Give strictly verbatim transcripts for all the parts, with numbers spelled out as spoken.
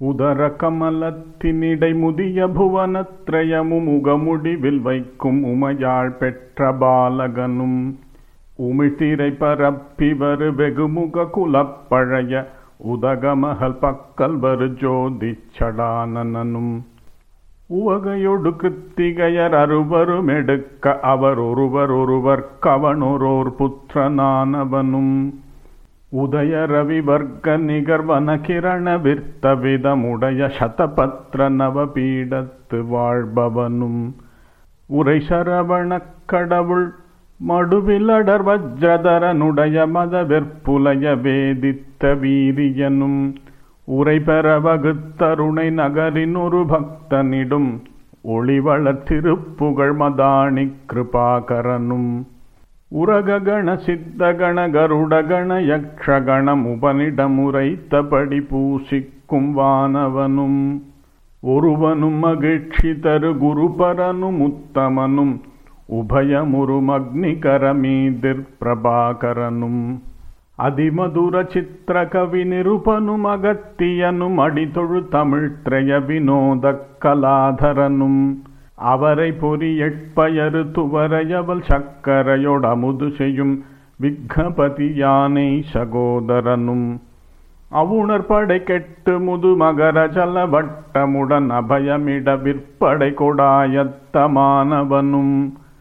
உதர கமலத்தினிடை முதிய புவனத்ரயமு முகமுடிவில் வைக்கும் உமையாள் பெற்ற பாலகனும் உமிழ்திரை பரப்பிவரு வெகுமுக குலப்பழைய உதகமகள் பக்கல் வரு ஜோதி சடானனும் உவகையொடு கிருத்திகையர் அறுவரும் எடுக்க அவர் ஒருவர் ஒருவர் கவனொரோர் புத்திரனானவனும் உதய ரவி வர்க்க நிகர்வன கிரண விர்த்த விதமுடைய சதபத்ர நவபீடத்து வாழ்பவனும் உரை சரவணக் கடவுள் மடுவிலடர் வஜ்ரதரனுடைய மத வெற்புலைய வேதித்த வீரியனும் உரை பெற வகுத்தருணை நகரின் ஒரு பக்தனிடும் ஒளிவளர் திருப்புகழ் மதானி கிருபாகரனும் உரகண சித்தகண கருடகண யக்ஷகணம் உபனிடமுரைத்தபடி பூசிக்கும் வானவனும் ஒருவனும் மகிழ்ச்சி தரு குருபரனும் உத்தமனும் உபயமுறும் அக்னிகரமீதிர் பிரபாகரனும் அதிமதுர சித்திர கவி நிருபனும் அகத்தியனும் அடிதொழு தமிழ் திரய வினோத கலாதரனும் அவரை பொறி எட்பயரு துவரையவள் சக்கரையோடு அமுது செய்யும் விக்னபதி யானை சகோதரனும் அவுணர் படை கெட்டு முது மகர ஜல வட்டமுடன் அபயமிட விற்படை கொடாயத்தமானவனும்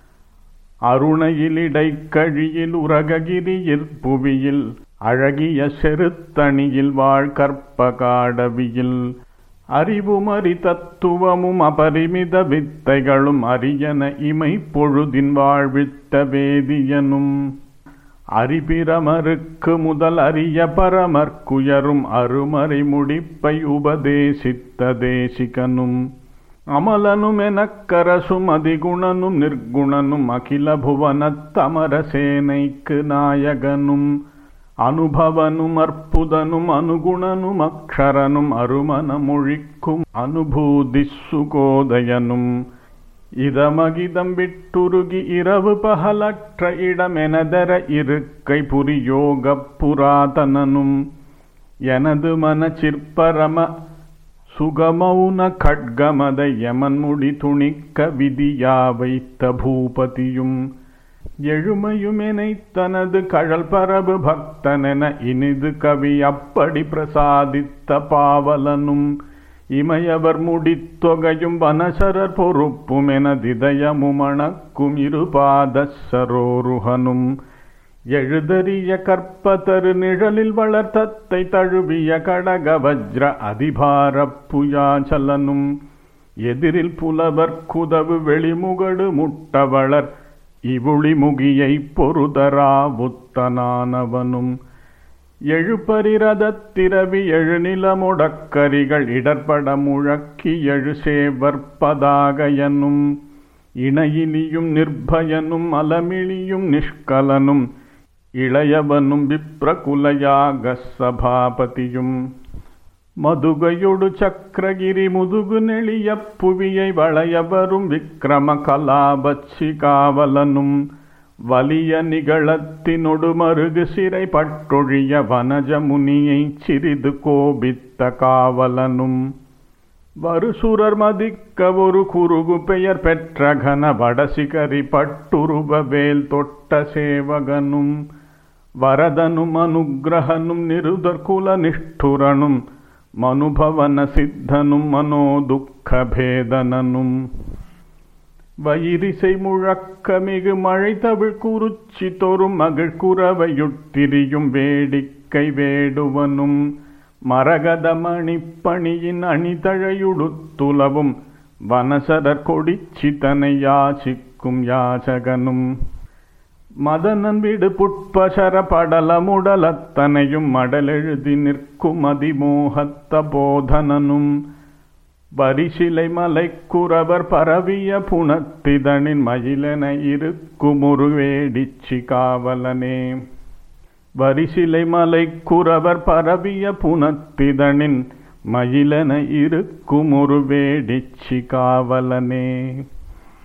அருணையிலிடை கழியில் உரககிரியில் புவியில் அழகிய செருத்தணியில் வாழ் கற்பகாடவியில் அறிவும் அறி தத்துவமும் அபரிமித வித்தைகளும் அரியன இமை பொழுதின் வாழ்வித்த வேதியனும் அரிபிரமருக்கு முதல் அரிய பரமற்குயரும் அருமறை முடிப்பை உபதேசித்த தேசிகனும் அமலனும் எனக்கரசும் அதிகுணனும் நிர்குணனும் அகில புவனத்தமரசேனைக்கு நாயகனும் அனுபவனும் அற்புதனும் அனுகுணனும் அக்ஷரனும் அருமணமொழிக்கும் அனுபூதி சுகோதயனும் இதமகிதம் விட்டுருகி இரவு பகலற்ற இடமெனதர இருக்கை புரியோக புராதனனும் எனது மன சிற்பரம சுகமௌன கட்கமத யமன்முடி துணிக்க விதியா வைத்த பூபதியும் எழுமையுமெனை தனது கழல் பரபு பக்தனென இனிது கவி அப்படி பிரசாதித்த பாவலனும் இமையவர் முடித்தொகையும் வனசரர் பொறுப்பும் எனதிதயமுமணக்கும் இருபாத சரோருகனும் எழுதறிய கற்பதரு நிழலில் வளர்த்தத்தை தழுவிய கடக வஜ்ர அதிபார புயாச்சலனும் எதிரில் புலவர் குதவு வெளிமுகடு முட்டவளர் இவுளி முகியை பொருதரா புத்தனானவனும் எழுபரிரதத்திரவி எழுநிலமுடக்கரிகள் இடர்பட முழக்கி எழு சேவற்பதாகயனும் இணையிலியும் நிர்பயனும் அலமிழியும் நிஷ்கலனும் இளையவனும் விப்ரகுலயாக சபாபதியும் மதுகையொடு சக்கரகிரி முதுகு நெளிய புவியை வளையவரும் விக்கிரம கலாபச்சி காவலனும் வலிய நிகழத்தினொடு மருகு சிறை பட்டொழிய வனஜமுனியை சிறிது கோபித்த காவலனும் வருசுரர் மதிக்க ஒரு குருகு பெயர் பெற்ற கன வடசிகரி பட்டுருவ வேல் தொட்ட சேவகனும் வரதனும் அனுகிரகனும் நிருதற்குல நிஷ்டுரனும் மனுபவன சித்தனும் மனோதுக்க பேதனனும் வயிரிசை முழக்க மிகு மழை தவிழ் குருச்சி தொறும் மகிழ் குறவையுட்திரியும் வேடிக்கை வேடுவனும் மரகத மணிப்பணியின் அணிதழையுடுத்துலவும் வனசரர் கொடிச்சி தனை யாசிக்கும் யாசகனும் மதனன் விடு புட்பசர படலமுடலத்தனையும் மடலெழுதி நிற்கும் அதிமோகத்த போதனனும் வரிசிலை மலை குறவர் பரவிய புனத்திதனின் மயிலென இருக்கும் ஒரு வேடிச்சி காவலனே வரிசிலை மலை குறவர் பரவிய புனத்திதனின் மயிலென இருக்கும் ஒரு வேடிச்சி காவலனே.